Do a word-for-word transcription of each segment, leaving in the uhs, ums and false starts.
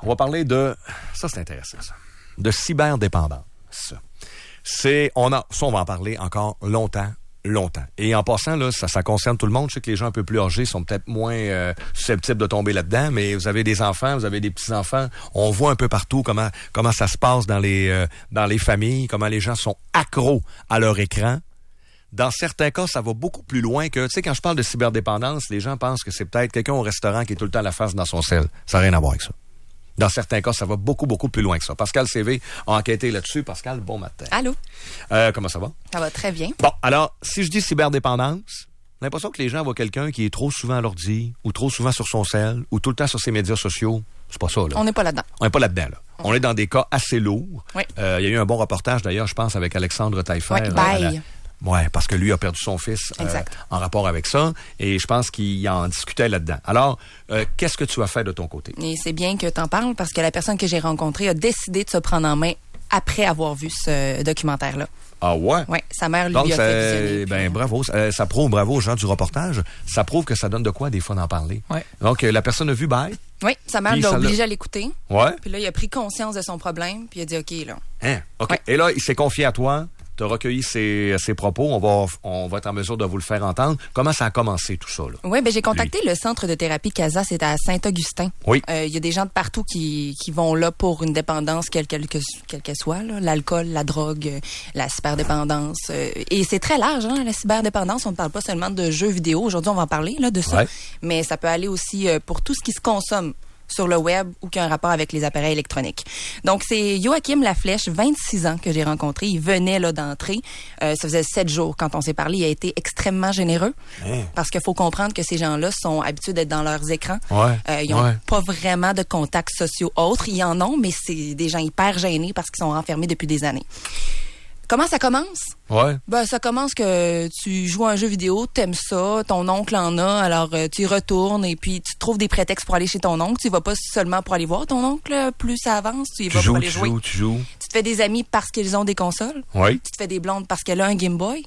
On va parler de... Ça, c'est intéressant, ça. De cyberdépendance. C'est... On a... Ça, on va en parler encore longtemps. longtemps. Et en passant, là, ça, ça concerne tout le monde. Je sais que les gens un peu plus âgés sont peut-être moins euh, susceptibles de tomber là-dedans, mais vous avez des enfants, vous avez des petits-enfants. On voit un peu partout comment comment ça se passe dans les euh, dans les familles, comment les gens sont accros à leur écran. Dans certains cas, ça va beaucoup plus loin que... Tu sais, quand je parle de cyberdépendance, les gens pensent que c'est peut-être quelqu'un au restaurant qui est tout le temps la face dans son sel. Ça n'a rien à voir avec ça. Dans certains cas, ça va beaucoup, beaucoup plus loin que ça. Pascal C V a enquêté là-dessus. Pascal, bon matin. Allô? Euh, comment ça va? Ça va très bien. Bon, alors, si je dis cyberdépendance, j'ai l'impression que les gens voient quelqu'un qui est trop souvent à l'ordi, ou trop souvent sur son cell, ou tout le temps sur ses médias sociaux. C'est pas ça, là. On n'est pas là-dedans. On n'est pas là-dedans, là. Okay. On est dans des cas assez lourds. Oui. Euh, il y a eu un bon reportage, d'ailleurs, je pense, avec Alexandre Taillefer. Oui, bye. Oui, parce que lui a perdu son fils euh, en rapport avec ça. Et je pense qu'il en discutait là-dedans. Alors, euh, qu'est-ce que tu as fait de ton côté? Et c'est bien que tu en parles parce que la personne que j'ai rencontrée a décidé de se prendre en main après avoir vu ce documentaire-là. Ah ouais? Oui, sa mère lui Donc, a ça, fait visionner. ben, puis... bravo. Ça, ça prouve, bravo aux gens du reportage. Ça prouve que ça donne de quoi, des fois, d'en parler. Ouais. Donc, euh, la personne a vu bye. Oui, sa mère l'a obligé à l'écouter. Ouais. Puis là, il a pris conscience de son problème, puis il a dit OK, là. Hein? OK. Ouais. Et là, il s'est confié à toi. Tu as recueilli ses, ses propos. On va, on va être en mesure de vous le faire entendre. Comment ça a commencé, tout ça, là? Oui, ben j'ai contacté Lui. le centre de thérapie Casa, c'est à Saint-Augustin. Oui. Il euh, y a des gens de partout qui, qui vont là pour une dépendance, quelle qu'elle que, quelle qu'elle soit, là. L'alcool, la drogue, la cyberdépendance. Euh, et c'est très large, hein, la cyberdépendance. On ne parle pas seulement de jeux vidéo. Aujourd'hui, on va en parler là, de ça. Ouais. Mais ça peut aller aussi euh, pour tout ce qui se consomme sur le web ou qui a un rapport avec les appareils électroniques. Donc, c'est Joachim Laflèche, vingt-six ans, que j'ai rencontré. Il venait là d'entrer. Euh, ça faisait sept jours quand on s'est parlé. Il a été extrêmement généreux hein? Parce qu'il faut comprendre que ces gens-là sont habitués d'être dans leurs écrans. Ouais. Euh, ils n'ont ouais. pas vraiment de contacts sociaux autres. Ils en ont, mais c'est des gens hyper gênés parce qu'ils sont renfermés depuis des années. Comment ça commence? Ouais. Ben, ça commence que tu joues à un jeu vidéo, t'aimes ça, ton oncle en a, alors euh, tu y retournes et puis tu trouves des prétextes pour aller chez ton oncle. Tu y vas pas seulement pour aller voir ton oncle, plus ça avance, tu y tu vas joues, pour aller tu jouer. Joues, tu joues. Tu te fais des amis parce qu'ils ont des consoles. Oui. Tu te fais des blondes parce qu'elle a un Game Boy.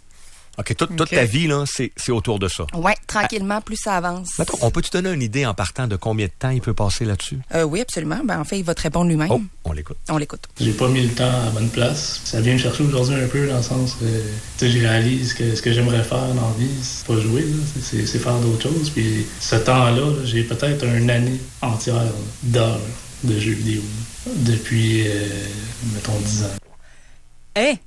OK, toute, toute okay. ta vie, là, c'est, c'est autour de ça. Oui, tranquillement, ah. plus ça avance. Mettons, on peut te donner une idée en partant de combien de temps il peut passer là-dessus? Euh, oui, absolument. Ben, en fait, il va te répondre lui-même. Oh, on l'écoute. On l'écoute. J'ai pas mis le temps à la bonne place. Ça vient me chercher aujourd'hui un peu dans le sens que, tu sais, je réalise que ce que j'aimerais faire dans la vie, c'est pas jouer, là. C'est, c'est faire d'autres choses. Puis ce temps-là, là, j'ai peut-être une année entière là, d'heures de jeux vidéo. Depuis, euh, mettons, dix ans. Hé! Hey!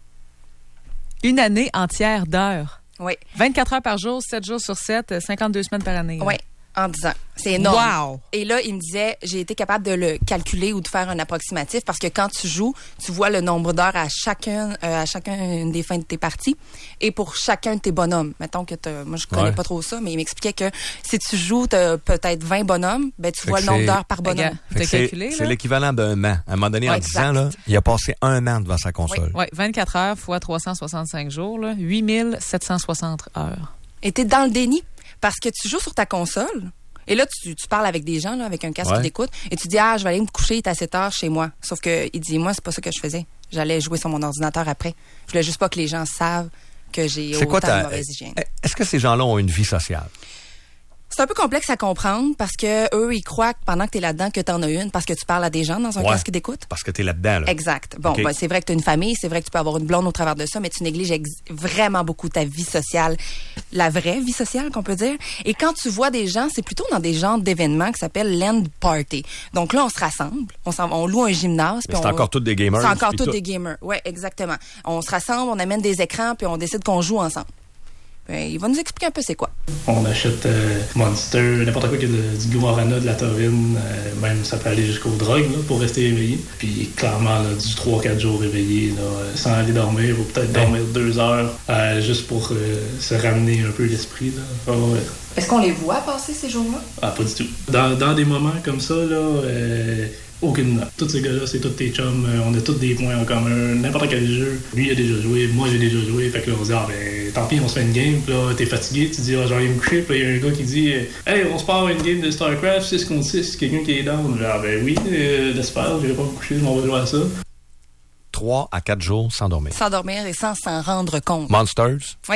Une année entière d'heures. Oui. vingt-quatre heures par jour, sept jours sur sept, cinquante-deux semaines par année. Oui, en dix ans. C'est énorme. Wow! Et là, il me disait, j'ai été capable de le calculer ou de faire un approximatif parce que quand tu joues, tu vois le nombre d'heures à chacun, euh, à chacun des fins de tes parties et pour chacun de tes bonhommes. Mettons que t'as, moi, je connais ouais. pas trop ça, mais il m'expliquait que si tu joues, t'as peut-être vingt bonhommes, ben, tu fait vois le nombre d'heures par bonhomme. T'as calculé, c'est, c'est l'équivalent d'un an. À un moment donné, ouais, en dix ans, là, il a passé un an devant sa console. Oui, ouais, vingt-quatre heures fois trois cent soixante-cinq jours, là, huit mille sept cent soixante heures. Et t'es dans le déni parce que tu joues sur ta console. Et là, tu, tu parles avec des gens, là, avec un casque ouais. d'écoute, et tu dis, ah, je vais aller me coucher, il est à sept heures chez moi. Sauf que, il dit, moi, c'est pas ça que je faisais. J'allais jouer sur mon ordinateur après. Je voulais juste pas que les gens savent que j'ai c'est autant quoi ta... de mauvaise hygiène. Est-ce que ces gens-là ont une vie sociale? C'est un peu complexe à comprendre parce que eux, ils croient que pendant que tu es là-dedans, que tu en as une parce que tu parles à des gens dans un ouais, casque d'écoute. Parce que tu es là-dedans. Là. Exact. Bon, okay. ben, c'est vrai que tu as une famille, c'est vrai que tu peux avoir une blonde au travers de ça, mais tu négliges ex- vraiment beaucoup ta vie sociale, la vraie vie sociale qu'on peut dire. Et quand tu vois des gens, c'est plutôt dans des genres d'événements qui s'appellent land party. Donc là, on se rassemble, on, s'en, on loue un gymnase. Mais c'est on, encore tous des gamers. C'est encore tous tout. des gamers. Ouais, exactement. On se rassemble, on amène des écrans, puis on décide qu'on joue ensemble. Ben, il va nous expliquer un peu c'est quoi. On achète euh, Monster, n'importe quoi qui a de, du guarana, de la taurine, euh, même ça peut aller jusqu'aux drogues là, pour rester éveillé. Puis clairement, là, du trois à quatre jours éveillé, là, sans aller dormir, ou peut-être dormir deux heures, euh, juste pour euh, se ramener un peu l'esprit. Là. Oh, ouais. Est-ce qu'on les voit passer ces jours-là? Ah, pas du tout. Dans, dans des moments comme ça, là... Euh, aucune note. Tous ces gars-là, c'est tous tes chums. Euh, on a tous des points en commun. N'importe quel jeu. Lui, il a déjà joué. Moi, j'ai déjà joué. Fait que là, on se dit, ah ben, tant pis, on se fait une game. Puis là, t'es fatigué. Tu dis, ah, j'ai envie de me coucher. Puis là, il y a un gars qui dit, hey, on se part une game de StarCraft six contre six. Quelqu'un qui est down. Ah ben oui, euh, j'espère. Je vais pas me coucher. On va jouer à ça. trois à quatre jours sans dormir. Sans dormir et sans s'en rendre compte. Monsters? Oui.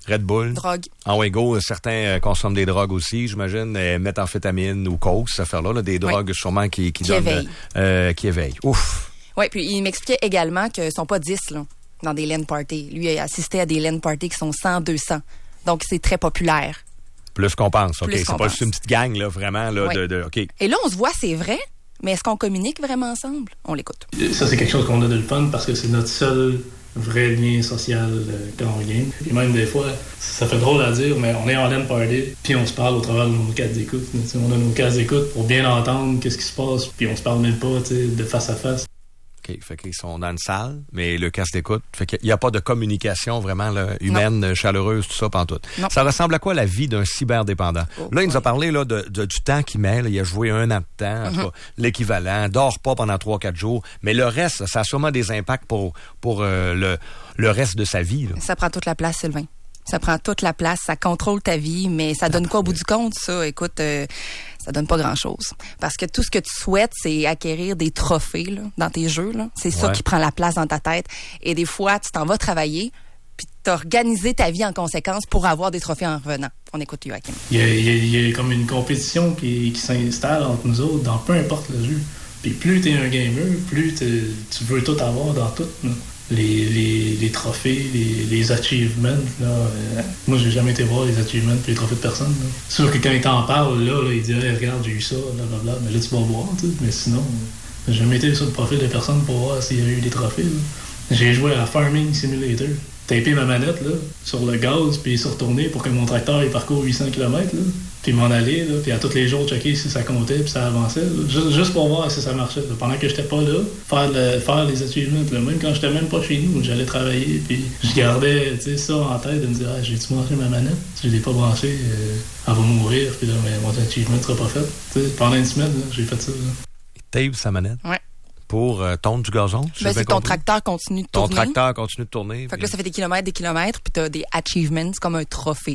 Red Bull. Drogue. En Wingo, certains euh, consomment des drogues aussi, j'imagine, euh, méthamphétamine ou coke, cette affaire-là, là, des drogues oui. sûrement qui, qui, qui donnent... éveillent. Euh, qui éveillent. Ouf! Oui, puis il m'expliquait également qu'ils ne sont pas dix là, dans des LAN parties. Lui, il a assisté à des LAN parties qui sont cent, deux cents. Donc, c'est très populaire. Plus qu'on pense, OK. Plus c'est qu'on pas pense. juste une petite gang, là, vraiment, là, oui. de, de... OK. Et là, on se voit, c'est vrai, mais est-ce qu'on communique vraiment ensemble? On l'écoute. Ça, c'est quelque chose qu'on a de le fun parce que c'est notre seul vrai lien social euh, quand on game. Puis même des fois, ça fait drôle à dire, mais on est en LAN party, puis on se parle au travers de nos casques d'écoute. On a nos casques d'écoute pour bien entendre qu'est-ce qui se passe, puis on se parle même pas de face à face. OK, fait qu'ils sont dans une salle, mais le casque d'écoute, fait qu'il n'y a pas de communication vraiment là, humaine, non. chaleureuse, tout ça, pantoute. Non. Ça ressemble à quoi la vie d'un cyberdépendant? Oh, là, il nous a parlé là, de, de, du temps qu'il met, là, il a joué un an de temps, en mm-hmm. tout cas, l'équivalent, dort pas pendant trois quatre jours, mais le reste, ça a sûrement des impacts pour, pour euh, le, le reste de sa vie. Là. Ça prend toute la place, Sylvain. Ça prend toute la place, ça contrôle ta vie, mais ça donne quoi au bout du compte, ça? Écoute, euh, ça donne pas grand-chose. Parce que tout ce que tu souhaites, c'est acquérir des trophées là, dans tes jeux. Là. C'est ça ouais. qui prend la place dans ta tête. Et des fois, tu t'en vas travailler, puis tu as organisé ta vie en conséquence pour avoir des trophées en revenant. On écoute Joachim. Il y a, il y a, il y a comme une compétition qui, qui s'installe entre nous autres dans peu importe le jeu. Puis plus tu es un gamer, plus tu veux tout avoir dans tout. Là. Les, les, les trophées, les, les achievements. Là, euh, moi, j'ai jamais été voir les achievements et les trophées de personne. Là. C'est sûr que quand ils t'en parlent, là, là, ils disent hey, regarde, j'ai eu ça, blablabla. Mais là, tu vas voir. T'sais. Mais sinon, j'ai jamais été sur le profil de personne pour voir s'il y a eu des trophées. Là. J'ai joué à Farming Simulator. Tapé ma manette là, sur le gaz, puis se retourner pour que mon tracteur il parcourt huit cents kilomètres. Là. Puis m'en aller, là, puis à tous les jours checker si ça comptait, puis ça avançait. Là. Juste, juste pour voir si ça marchait. Là. Pendant que j'étais pas là, faire, le, faire les achievements. Là. Même quand j'étais même pas chez nous, j'allais travailler, puis je gardais ça en tête de me dire ah, j'ai-tu branché ma manette? Si je l'ai pas branchée, euh, elle va mourir, puis là, mais mon achievement sera pas fait. T'sais, pendant une semaine, là, j'ai fait ça. Là. Il tape sa manette? Ouais. Pour euh, tondre du gazon? Ben, c'est ton tracteur continue de tourner. Ton tracteur continue de tourner. Fait puis... que là, ça fait des kilomètres, des kilomètres, puis t'as des achievements, comme un trophée.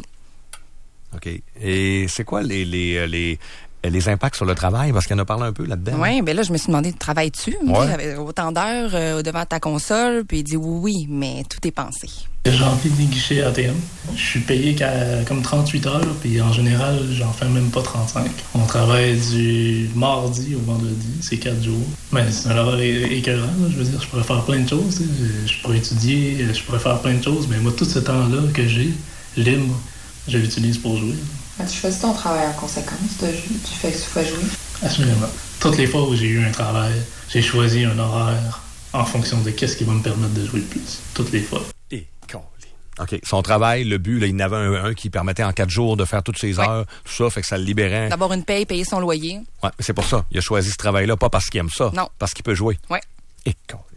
OK. Et c'est quoi les, les, les, les impacts sur le travail? Parce qu'il en a parlé un peu là-dedans. Oui, bien là, je me suis demandé, travailles-tu? Ouais. Autant d'heures euh, devant ta console, puis il dit oui, oui, mais tout est pensé. J'ai rempli des guichets A T M. Je suis payé qu'à comme trente-huit heures, puis en général, j'en fais même pas trente-cinq. On travaille du mardi au vendredi, c'est quatre jours. Mais c'est un horaire é- écœurant, là. Je veux dire, je pourrais faire plein de choses. T'sais. Je pourrais étudier, je pourrais faire plein de choses, mais moi, tout ce temps-là que j'ai, libre, je l'utilise pour jouer. Tu choisis ton travail en conséquence, tu fais que tu fais jouer? Assurément. Toutes les fois où j'ai eu un travail, j'ai choisi un horaire en fonction de qu'est-ce qui va me permettre de jouer le plus. Toutes les fois. OK. Son travail, le but, là, il y en avait un, un qui permettait en quatre jours de faire toutes ses ouais. heures, tout ça, fait que ça le libérait. D'avoir une paye, payer son loyer. Ouais, c'est pour ça. Il a choisi ce travail-là, pas parce qu'il aime ça. Non. Parce qu'il peut jouer. Ouais. Et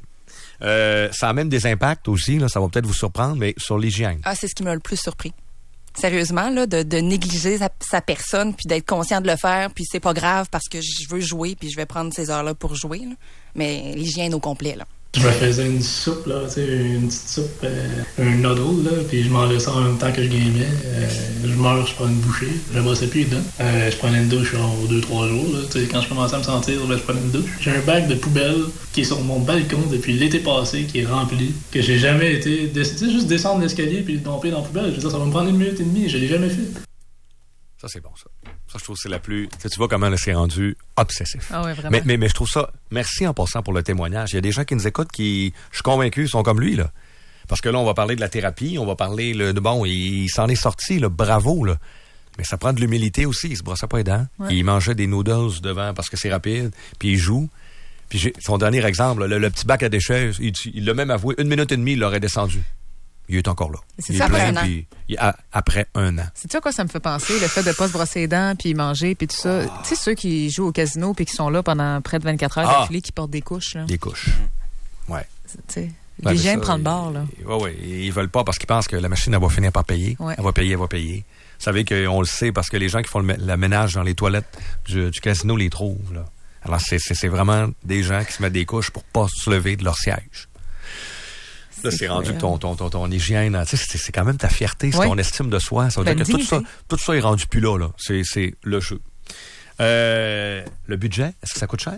euh, ça a même des impacts aussi, là, ça va peut-être vous surprendre, mais sur l'hygiène. Ah, c'est ce qui m'a le plus surpris. Sérieusement, là, de, de négliger sa, sa personne, puis d'être conscient de le faire, puis c'est pas grave parce que je veux jouer, puis je vais prendre ces heures-là pour jouer. Là. Mais l'hygiène au complet, là. Je me faisais une soupe, là, tu sais, une petite soupe, euh, un noodle, là, puis je mangeais ça en même temps que je gamais. Euh, je meurs, je prends une bouchée, je me brossais plus les dents. Euh, je prenais une douche en deux trois jours, là, tu sais, quand je commençais à me sentir, là, je prenais une douche. J'ai un bac de poubelle qui est sur mon balcon depuis l'été passé, qui est rempli, que j'ai jamais été, tu sais, juste descendre l'escalier puis le domper dans la poubelle, je veux dire, ça va me prendre une minute et demie, je l'ai jamais fait. Ça, c'est bon, ça. Ça, je trouve que c'est la plus... Tu, sais, tu vois comment là, c'est rendu obsessif. Ah ouais, vraiment. Mais, mais, mais je trouve ça... Merci en passant pour le témoignage. Il y a des gens qui nous écoutent qui, je suis convaincu, sont comme lui, là. Parce que là, on va parler de la thérapie, on va parler le, de... Bon, il, il s'en est sorti, là, bravo, là. Mais ça prend de l'humilité aussi. Il se brossait pas les dents. Ouais. Il mangeait des noodles devant parce que c'est rapide. Puis il joue. Puis j'ai, son dernier exemple, le, le petit bac à déchets, il, il l'a même avoué, une minute et demie, il l'aurait descendu. Il est encore là. C'est il ça, est plein, après un an. Puis, il, a, après un an. C'est ça quoi ça me fait penser, le fait de pas se brosser les dents, puis manger, puis tout ça. Oh. Tu sais, ceux qui jouent au casino, puis qui sont là pendant près de vingt-quatre heures, ah. d'affilée, qui portent des couches. Là. Des couches. Ouais. Tu sais, ouais, l'hygiène prend le bord, là. Oui, oui. Ils veulent pas parce qu'ils pensent que la machine, elle va finir par payer. Ouais. Elle va payer, elle va payer. Vous savez qu'on le sait parce que les gens qui font le, le ménage dans les toilettes du, du casino les trouvent, là. Alors, c'est, c'est, c'est vraiment des gens qui se mettent des couches pour pas se lever de leur siège. Là, c'est, c'est rendu que ton, ton, ton, ton hygiène, tu sais, c'est, c'est quand même ta fierté, c'est oui. ton estime de soi. Ça veut ben, dire que tout ça, tout ça est rendu plus là, là. C'est, c'est le jeu. Euh, le budget, est-ce que ça coûte cher, ça?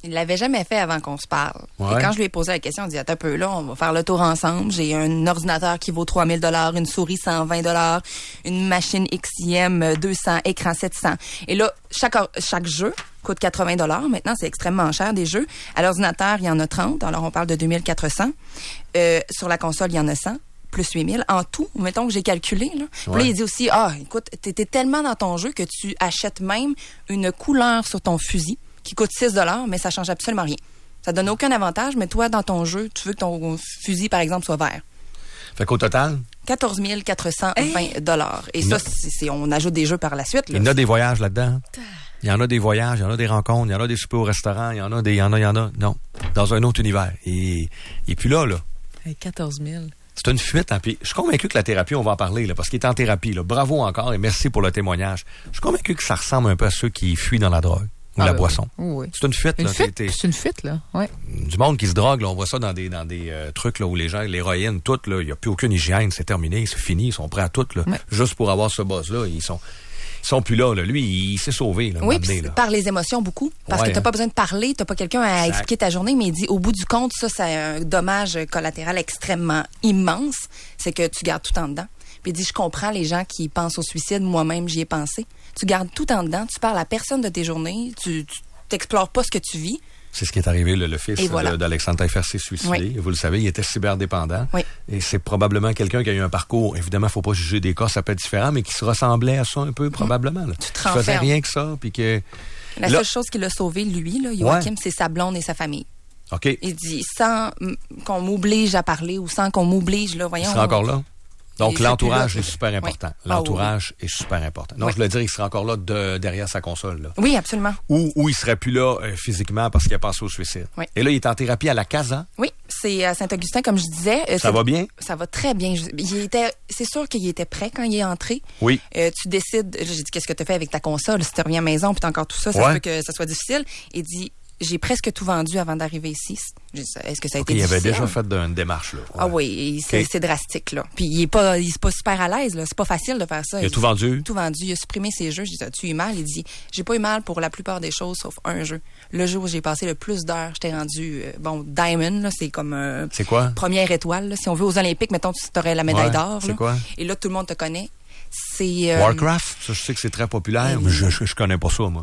Il l'avait jamais fait avant qu'on se parle. Ouais. Et quand je lui ai posé la question, il dit, attends un peu, là, on va faire le tour ensemble. J'ai un ordinateur qui vaut trois mille dollars, une souris cent vingt dollars, une machine X I M deux cents, écran sept cents. Et là, chaque, chaque jeu coûte quatre-vingts dollars. Maintenant, c'est extrêmement cher, des jeux. À l'ordinateur, il y en a trente. Alors, on parle de deux mille quatre cents. Euh, sur la console, il y en a cent. Plus huit mille. En tout, mettons que j'ai calculé, là. Puis Ouais. là, il dit aussi, ah, écoute, t'étais tellement dans ton jeu que tu achètes même une couleur sur ton fusil qui coûte six dollars, mais ça change absolument rien. Ça donne aucun avantage, mais toi, dans ton jeu, tu veux que ton fusil, par exemple, soit vert. Fait qu'au total, quatorze mille quatre cent vingt dollars. Et Il ça, a- c'est, c'est- on ajoute des jeux par la suite, là. il y en a des voyages là-dedans. Il y en a des voyages, il y en a des rencontres, il y en a des soupers au restaurant, il y en a des, il y en a, il y en a. Non, dans un autre univers. Et, et puis là, là, Hey, quatorze mille. c'est une fuite. Hein, puis je suis convaincu que la thérapie, on va en parler, là, parce qu'il est en thérapie. Là. Bravo encore et merci pour le témoignage. Je suis convaincu que ça ressemble un peu à ceux qui fuient dans la drogue ou Ah, la ben boisson. Oui. oui. C'est une fuite. Une là. fuite? T'es- t'es- C'est une fuite, là. Ouais. du monde qui se drogue, là, on voit ça dans des dans des euh, trucs là où les gens, l'héroïne, tout, là, il n'y a plus aucune hygiène, c'est terminé, c'est fini, ils sont prêts à tout, là, Ouais. juste pour avoir ce boss-là, ils sont ils sont plus là, là. Lui, il s'est sauvé, là, un Oui, moment donné, puis là. par les émotions beaucoup. Parce Ouais, que t'as hein. pas besoin de parler, t'as pas quelqu'un à Exact. expliquer ta journée, mais il dit, au bout du compte, ça, c'est un dommage collatéral extrêmement immense. C'est que tu gardes tout en dedans. Puis il dit, je comprends les gens qui pensent au suicide, moi-même, j'y ai pensé. Tu gardes tout en dedans, tu parles à personne de tes journées, tu, tu t'explores pas ce que tu vis. C'est ce qui est arrivé, le, le fils Et voilà. de- d'Alexandre Taillefer s'est suicidé. Oui. Vous le savez, il était cyberdépendant. Oui. Et c'est probablement quelqu'un qui a eu un parcours. Évidemment, il faut pas juger des cas, ça peut être différent, mais qui se ressemblait à ça un peu, probablement. Là. Tu te Qui faisait renfermes. rien que ça, puis que... La Là- seule chose qui l'a sauvé, lui, là, Joachim, c'est sa blonde et sa famille. OK, il Il dit, sans mm, qu'on m'oblige à parler ou sans qu'on m'oblige, là, voyons. sera encore là. Donc, Il serait l'entourage plus est là. super important. Oui. Ah, L'entourage est super important. Non, Oui. je voulais dire, il sera encore là de, derrière sa console, là. Oui, absolument. Ou, ou il serait plus là euh, physiquement parce qu'il a passé au suicide. Oui. Et là, il est en thérapie à la Casa. Oui, c'est à Saint-Augustin, comme je disais. Euh, Ça c'est- va bien? Ça va très bien. Je- Il était, c'est sûr qu'il était prêt quand il est entré. Oui. Euh, tu décides, j'ai dit, qu'est-ce que tu fais avec ta console? Si tu reviens à la maison, puis t'as encore tout ça, ça Ouais. se peut que ça soit difficile. Il dit, j'ai presque tout vendu avant d'arriver ici. J'ai dit, est-ce que ça a OK, été il avait difficile? déjà fait de- une démarche, là. Ah Ouais. oui, et c'est, OK. c'est drastique, là. Puis il est pas, il est pas super à l'aise, là. C'est pas facile de faire ça. Il a tout vendu? Tout vendu. Il a supprimé ses jeux. J'ai dit, as-tu eu mal? Il dit, j'ai pas eu mal pour la plupart des choses, sauf un jeu. Le jour où j'ai passé le plus d'heures, j'étais rendu, euh, bon, Diamond, là, c'est comme, euh, C'est quoi? première étoile, là. Si on veut aux Olympiques, mettons, tu aurais la médaille Ouais, d'or, c'est là. quoi? Et là, tout le monde te connaît. C'est, euh, Warcraft? Ça, je sais que c'est très populaire, euh, mais je, je, je connais pas ça, moi.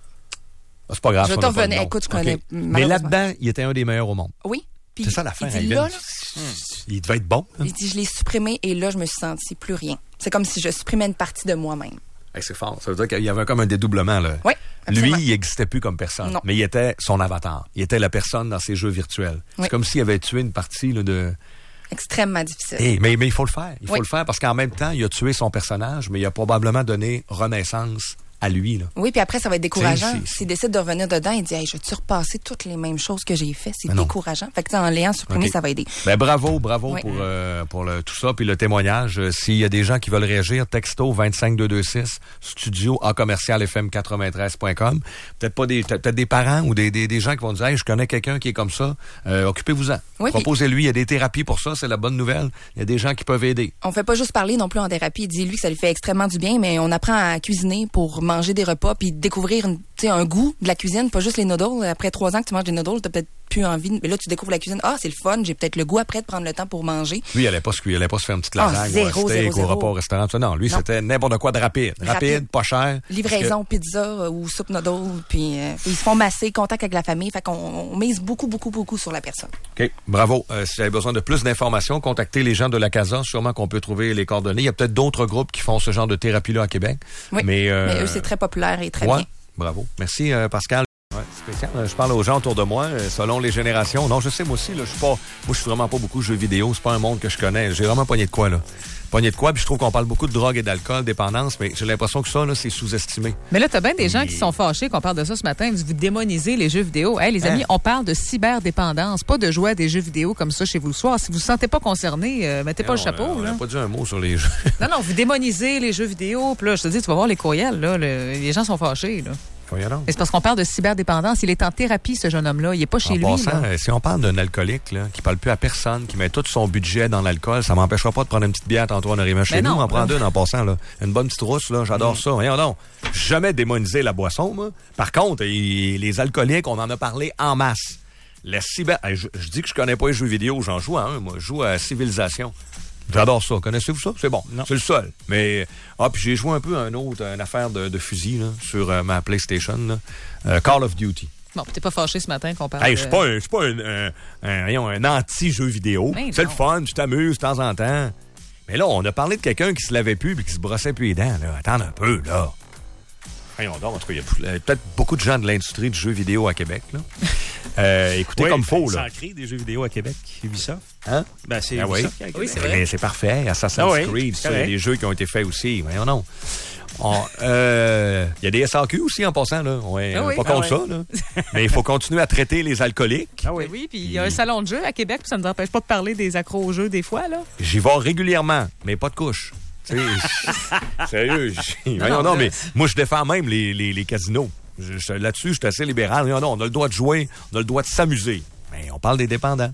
Ah, c'est pas grave. Je ça, vais on te n'a pas de revenir. nom. Écoute, je connais, OK. Mais malheureusement. là-dedans, il était un des meilleurs au monde. Oui. Puis C'est ça l'affaire. Il dit, il, là, avait- là, il devait être bon. hein? il dit, je l'ai supprimé et là, je me suis senti plus rien. C'est comme si je supprimais une partie de moi-même. Hey, c'est fort. Ça veut dire qu'il y avait comme un dédoublement, là. Oui, Lui, absolument. il n'existait plus comme personne. Non. Mais il était son avatar. Il était la personne dans ses jeux virtuels. Oui. C'est comme s'il avait tué une partie là, de... Extrêmement difficile. Hey, mais, mais il faut le faire. Il faut Oui. le faire parce qu'en même temps, il a tué son personnage, mais il a probablement donné renaissance à lui. Là. Oui, puis après, ça va être décourageant. C'est- c'est- S'il décide de revenir dedans, il dit, hey, je vais-tu repasser toutes les mêmes choses que j'ai fait? C'est Mais non. décourageant. Fait que, tu sais, en l'ayant supprimé, OK. ça va aider. Ben, bravo, bravo Oui. pour, euh, pour le, tout ça, puis le témoignage. Euh, S'il y a des gens qui veulent réagir, texto vingt-cinq deux deux six, studio à commercial f m quatre-vingt-treize point com. Peut-être pas des, peut-être des parents ou des, des, des gens qui vont dire, hey, je connais quelqu'un qui est comme ça. Euh, occupez-vous-en. Oui, Proposez-lui. Il y a des thérapies pour ça. C'est la bonne nouvelle. Il y a des gens qui peuvent aider. On fait pas juste parler non plus en thérapie. Il dit, lui, que ça lui fait extrêmement du bien, mais on apprend à cuisiner pour manger des repas puis découvrir une- tu sais, un goût de la cuisine, pas juste les noodles. Après trois ans que tu manges des noodles, t'as peut-être plus envie. de- Mais là, tu découvres la cuisine. Ah, c'est le fun. J'ai peut-être le goût après de prendre le temps pour manger. Lui, il allait pas se, il allait pas se faire une petite Ah, lasagne zéro, ou un steak zéro, au zéro. repas au restaurant. Ça, non, lui, Non. c'était n'importe quoi de rapide. Rapide, Rapide. pas cher. Livraison, pizza euh, ou soupe noodles. Puis euh, ils se font masser, contact avec la famille. Fait qu'on on mise beaucoup, beaucoup, beaucoup sur la personne. OK, bravo. Euh, si vous avez besoin de plus d'informations, contactez les gens de la Casa. Sûrement qu'on peut trouver les coordonnées. Il y a peut-être d'autres groupes qui font ce genre de thérapie-là à Québec. Oui. Mais, euh, Mais eux, c'est très populaire et très ouais, bien. bravo. Merci, euh, Pascal. Ouais, spécial. Euh, Je parle aux gens autour de moi, euh, selon les générations. Non, je sais, moi aussi, là, je suis pas, moi, je suis vraiment pas beaucoup jeux vidéo. C'est pas un monde que je connais. J'ai vraiment pogné de quoi, là. Pogné de quoi, puis je trouve qu'on parle beaucoup de drogue et d'alcool, dépendance, mais j'ai l'impression que ça, là, c'est sous-estimé. Mais là, t'as bien des gens Et- qui sont fâchés qu'on parle de ça ce matin. Vous démonisez les jeux vidéo. Hey, les Hein? amis, on parle de cyberdépendance, pas de jouer à des jeux vidéo comme ça chez vous le soir. Si vous ne vous sentez pas concerné, euh, mettez pas Non, le chapeau. euh, On là. n'a pas dit un mot sur les jeux. Non, non, vous démonisez les jeux vidéo. Puis là, je te dis, tu vas voir les courriels. Là, le- les gens sont fâchés. Là. Voyons donc. Mais c'est parce qu'on parle de cyberdépendance. Il est en thérapie, ce jeune homme-là. Il n'est pas chez En lui. passant, là. si on parle d'un alcoolique là, qui parle plus à personne, qui met tout son budget dans l'alcool, ça m'empêchera pas de prendre une petite bière tantôt en arrivant chez Mais nous. non, En prendre là. une en passant. Là. Une bonne petite rousse, là, j'adore mm. ça. Voyons donc. Jamais démoniser la boisson, moi. Par contre, il, les alcooliques, on en a parlé en masse. La cyber... Je, je dis que je connais pas les jeux vidéo, j'en joue à un. Moi, je joue à Civilisation. J'adore ça. Connaissez-vous ça? C'est bon. Non. C'est le seul. Mais, ah, puis j'ai joué un peu à un autre, une affaire de, de fusil, là, sur euh, ma PlayStation, là. Euh, Call of Duty. Bon, t'es pas fâché ce matin qu'on parle Hey, de... je suis pas, un- je suis pas un, un, un, voyons, un anti-jeu vidéo. Mais C'est non. le fun, tu t'amuses de temps en temps. Mais là, on a parlé de quelqu'un qui se lavait plus et qui se brossait plus les dents. Là. Attends un peu, là. Voyons donc, en tout cas, il y a peut-être beaucoup de gens de l'industrie du jeu vidéo à Québec, là. Euh, écoutez Oui, comme ben, faut, ça là. en crée des jeux vidéo à Québec, Ubisoft. Hein? Ben, c'est Ah oui. Ubisoft qui a créé. Oui, c'est Mais vrai. c'est parfait. Assassin's Ah oui, Creed, c'est c'est correct. des jeux qui ont été faits aussi. Voyons non. On, euh, il y a des S A Q aussi en passant, là. Ouais, Ah oui. pas contre Ah ça, là. Mais il faut continuer à traiter les alcooliques. Ah oui. Oui, oui, puis il y a un salon de jeu à Québec, puis ça ne nous empêche pas de parler des accros au jeu des fois, là. J'y vais régulièrement, mais pas de couche. Tu sais, sérieux. j'y- Voyons non, non, là, mais moi, je défends même les, les, les casinos. Je- je- Là-dessus, je suis assez libéral. Non, non, on a le droit de jouer, on a le droit de s'amuser. Mais on parle des dépendants.